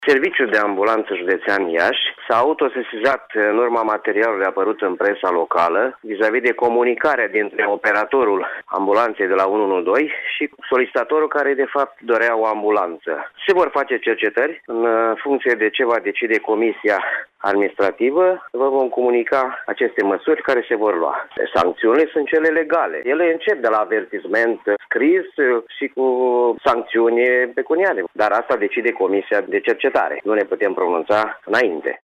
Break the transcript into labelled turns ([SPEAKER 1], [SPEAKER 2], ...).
[SPEAKER 1] Serviciul de ambulanță județean Iași s-a autosesizat în urma materialului apărut în presa locală vis-a-vis de comunicarea dintre operatorul ambulanței de la 112 și solicitatorul care de fapt dorea o ambulanță. Se vor face cercetări în funcție de ce va decide comisia administrativă, vă vom comunica aceste măsuri care se vor lua. Sancțiunile sunt cele legale. Ele încep de la avertisment scris și cu sancțiuni pecuniare. Dar asta decide comisia de cercetare. Nu ne putem pronunța înainte.